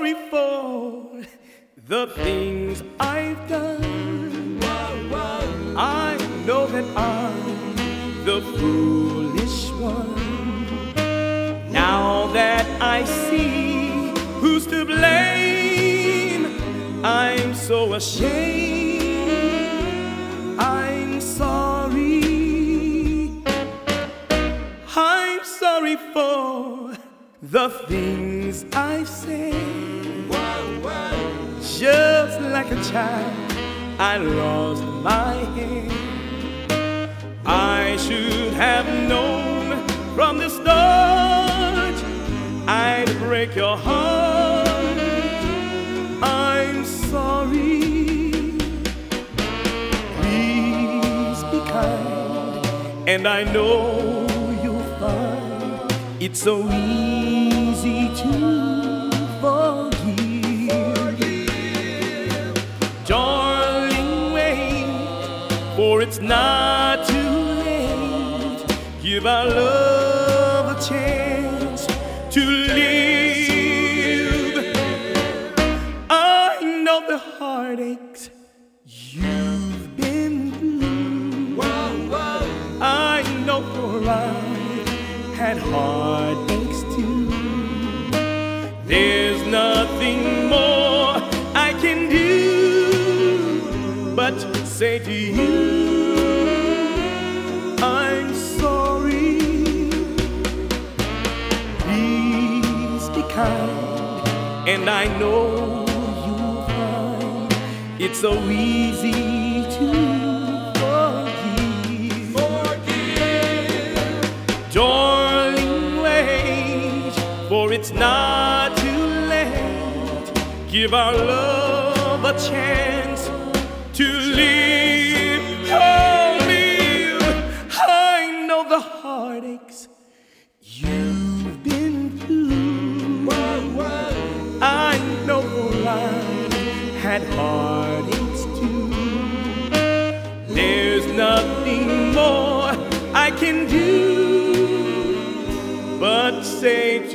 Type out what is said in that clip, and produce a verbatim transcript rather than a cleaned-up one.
sorry for the things I've done. I know that I'm the foolish one. Now that I see who's to blame, I'm so ashamed. I'm sorry. I'm sorry for the things I've said. Just like a child, I lost my head. I should have known from the start I'd break your heart. I'm sorry. Please be kind, and I know you'll find it's so easy to forgive. Darling, wait, for it's not too late. Give our love a chance to live. I know the heartaches you've been through. I know for I had heartaches too. There's nothing more I can do but say to you, I'm sorry. Please be kind, and I know you'll find it's so easy to forgive. Forgive. Darling, wait, for it's not too late. Give our love a chance to live, oh, live. I know the heartaches you've been through. I know I had heartaches too. There's nothing more I can do but say to